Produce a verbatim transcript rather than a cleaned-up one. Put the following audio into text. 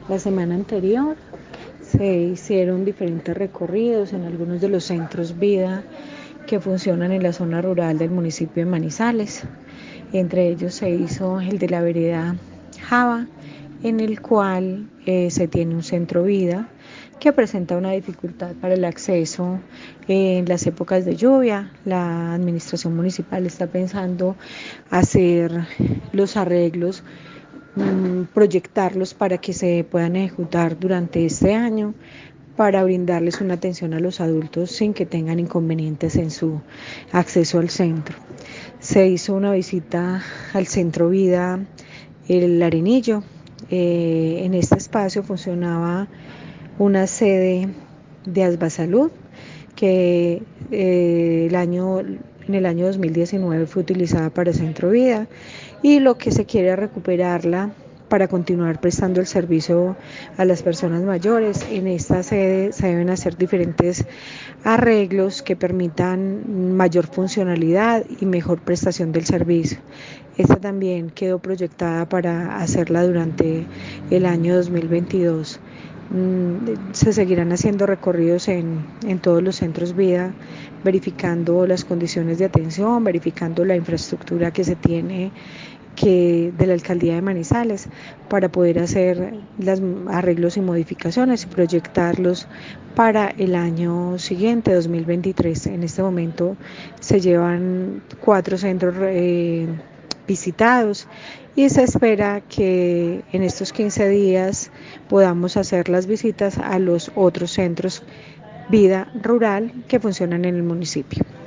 La semana anterior se hicieron diferentes recorridos en algunos de los centros vida que funcionan en la zona rural del municipio de Manizales. Entre ellos se hizo el de la vereda Java, en el cual eh, se tiene un centro vida que presenta una dificultad para el acceso en las épocas de lluvia. La administración municipal está pensando hacer los arreglos, proyectarlos para que se puedan ejecutar durante este año, para brindarles una atención a los adultos sin que tengan inconvenientes en su acceso al centro. Se hizo una visita al Centro Vida El Arenillo. Eh, en este espacio funcionaba una sede de Asbasalud que eh, el año, en el año dos mil diecinueve fue utilizada para Centro Vida, y lo que se quiere es recuperarla para continuar prestando el servicio a las personas mayores. En esta sede se deben hacer diferentes arreglos que permitan mayor funcionalidad y mejor prestación del servicio. Esta también quedó proyectada para hacerla durante el año dos mil veintidós. Se seguirán haciendo recorridos en, en todos los centros vida, verificando las condiciones de atención, verificando la infraestructura que se tiene que de la alcaldía de Manizales, para poder hacer los arreglos y modificaciones y proyectarlos para el año siguiente, dos mil veintitrés. En este momento se llevan cuatro centros eh, visitados, y se espera que en estos quince días podamos hacer las visitas a los otros centros vida rural que funcionan en el municipio.